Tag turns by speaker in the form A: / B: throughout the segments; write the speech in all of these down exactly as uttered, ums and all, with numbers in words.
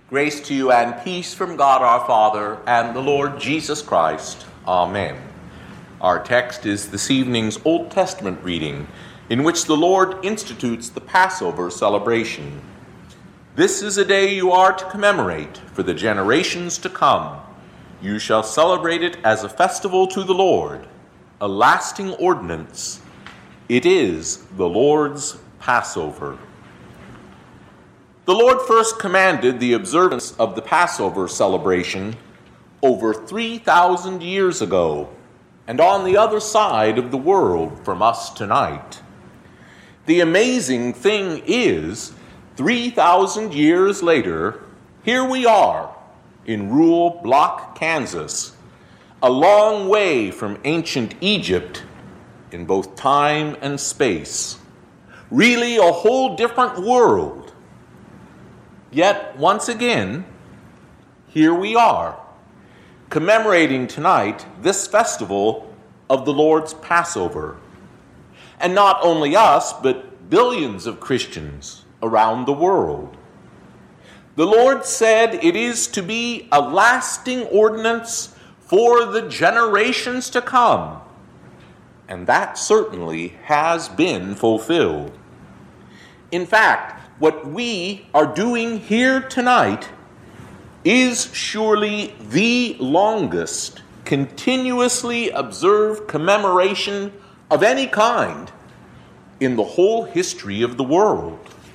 A: Grace to you and peace from God our Father and the Lord Jesus Christ. Amen. Our text is this evening's Old Testament reading, in which the Lord institutes the Passover celebration. This is a day you are to commemorate for the generations to come. You shall celebrate it as a festival to the Lord, a lasting ordinance. It is the Lord's Passover. The Lord first commanded the observance of the Passover celebration over three thousand years ago, and on the other side of the world from us tonight. The amazing thing is, three thousand years later, here we are in rural Block, Kansas, a long way from ancient Egypt in both time and space. Really a whole different world. Yet, once again, here we are, commemorating tonight this festival of the Lord's Passover. And not only us, but billions of Christians around the world. The Lord said it is to be a lasting ordinance for the generations to come. And that certainly has been fulfilled. In fact, what we are doing here tonight is surely the longest continuously observed commemoration of any kind in the whole history of the world.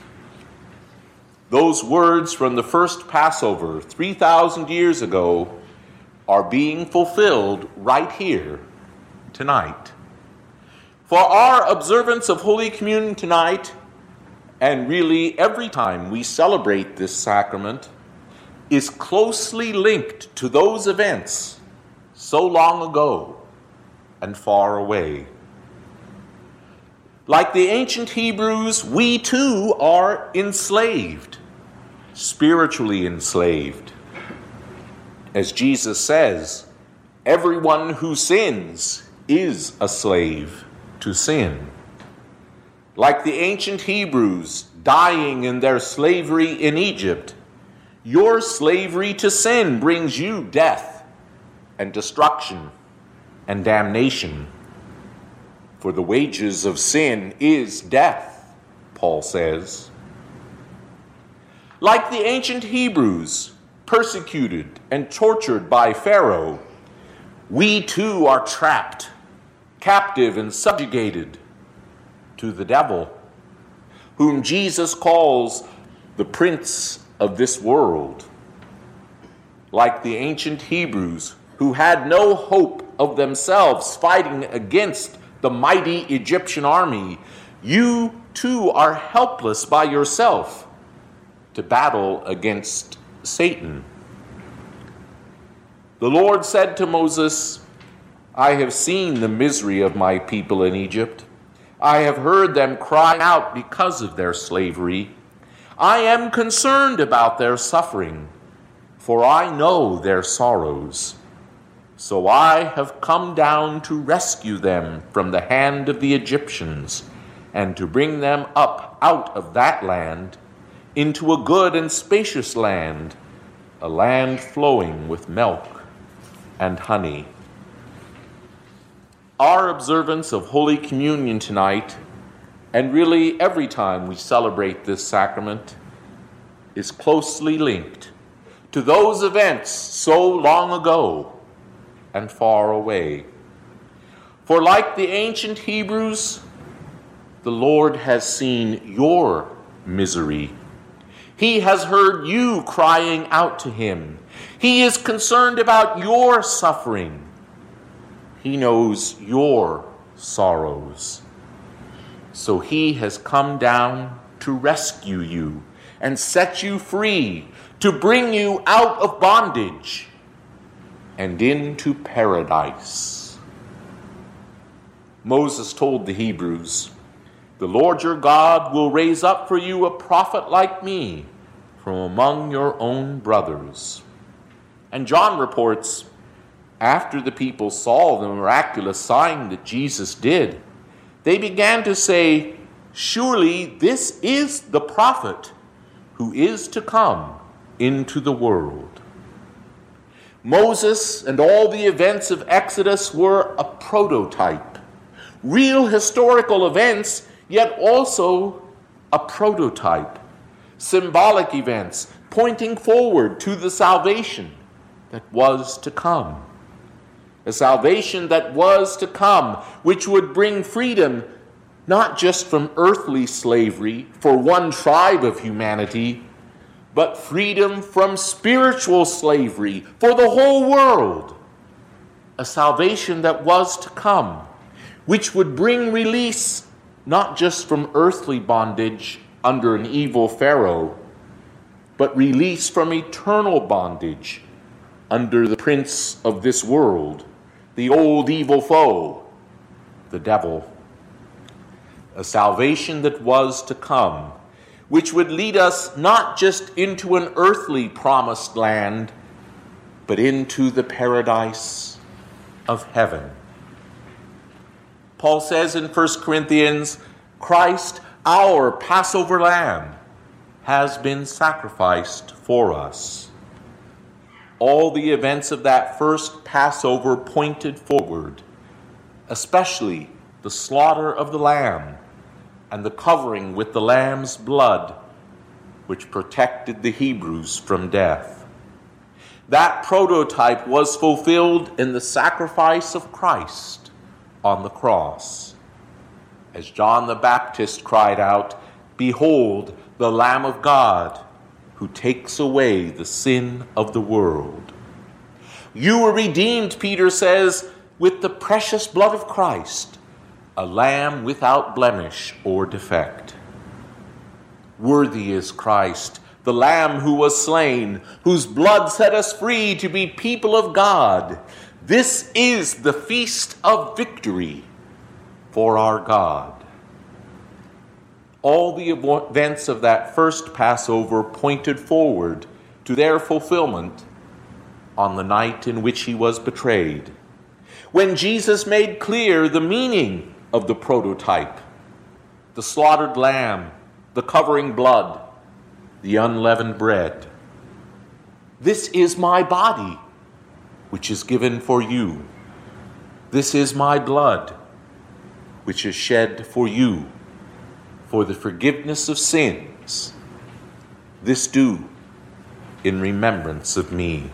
A: Those words from the first Passover three thousand years ago are being fulfilled right here tonight. For our observance of Holy Communion tonight, and really every time we celebrate this sacrament, is closely linked to those events so long ago and far away. Like the ancient Hebrews, we too are enslaved, spiritually enslaved. As Jesus says, everyone who sins is a slave to sin. Like the ancient Hebrews dying in their slavery in Egypt, your slavery to sin brings you death and destruction and damnation. For the wages of sin is death, Paul says. Like the ancient Hebrews, persecuted and tortured by Pharaoh, we too are trapped, captive and subjugated to the devil, whom Jesus calls the prince of this world. Like the ancient Hebrews, who had no hope of themselves fighting against the mighty Egyptian army, you too are helpless by yourself to battle against Satan. The Lord said to Moses, I have seen the misery of my people in Egypt. I have heard them crying out because of their slavery. I am concerned about their suffering, for I know their sorrows. So I have come down to rescue them from the hand of the Egyptians, and to bring them up out of that land into a good and spacious land, a land flowing with milk and honey. Our observance of Holy Communion tonight, and really every time we celebrate this sacrament, is closely linked to those events so long ago and far away. For like the ancient Hebrews, the Lord has seen your misery. He has heard you crying out to him. He is concerned about your suffering. He knows your sorrows. So he has come down to rescue you and set you free, to bring you out of bondage and into paradise. Moses told the Hebrews, the Lord your God will raise up for you a prophet like me from among your own brothers. And John reports, after the people saw the miraculous sign that Jesus did, they began to say, surely this is the prophet who is to come. into the world. Moses and all the events of Exodus were a prototype, real historical events, yet also a prototype, symbolic events pointing forward to the salvation that was to come. A salvation that was to come, which would bring freedom not just from earthly slavery for one tribe of humanity, but freedom from spiritual slavery for the whole world. A salvation that was to come, which would bring release not just from earthly bondage under an evil Pharaoh, but release from eternal bondage under the prince of this world, the old evil foe, the devil. A salvation that was to come, which would lead us not just into an earthly promised land, but into the paradise of heaven. Paul says in First Corinthians, Christ, our Passover lamb, has been sacrificed for us. All the events of that first Passover pointed forward, especially the slaughter of the lamb and the covering with the lamb's blood, which protected the Hebrews from death. That prototype was fulfilled in the sacrifice of Christ on the cross. As John the Baptist cried out, "Behold, the Lamb of God, who takes away the sin of the world." You were redeemed, Peter says, with the precious blood of Christ, a lamb without blemish or defect. Worthy is Christ, the Lamb who was slain, whose blood set us free to be people of God. This is the feast of victory for our God. All the events of that first Passover pointed forward to their fulfillment on the night in which he was betrayed, when Jesus made clear the meaning of the prototype, the slaughtered lamb, the covering blood, the unleavened bread. This is my body, which is given for you. This is my blood, which is shed for you, for the forgiveness of sins. This do in remembrance of me.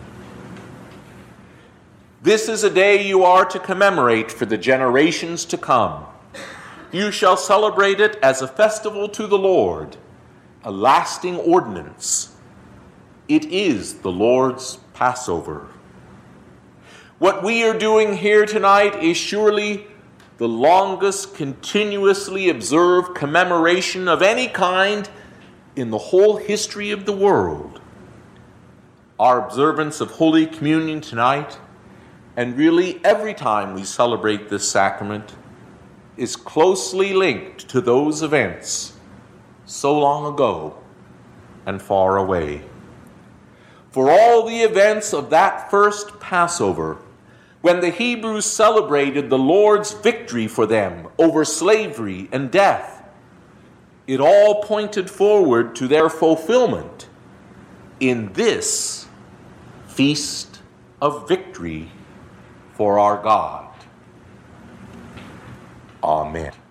A: This is a day you are to commemorate for the generations to come. You shall celebrate it as a festival to the Lord, a lasting ordinance. It is the Lord's Passover. What we are doing here tonight is surely the longest continuously observed commemoration of any kind in the whole history of the world. Our observance of Holy Communion tonight, and really every time we celebrate this sacrament, is closely linked to those events so long ago and far away. For all the events of that first Passover, when the Hebrews celebrated the Lord's victory for them over slavery and death, it all pointed forward to their fulfillment in this feast of victory for our God. Amen.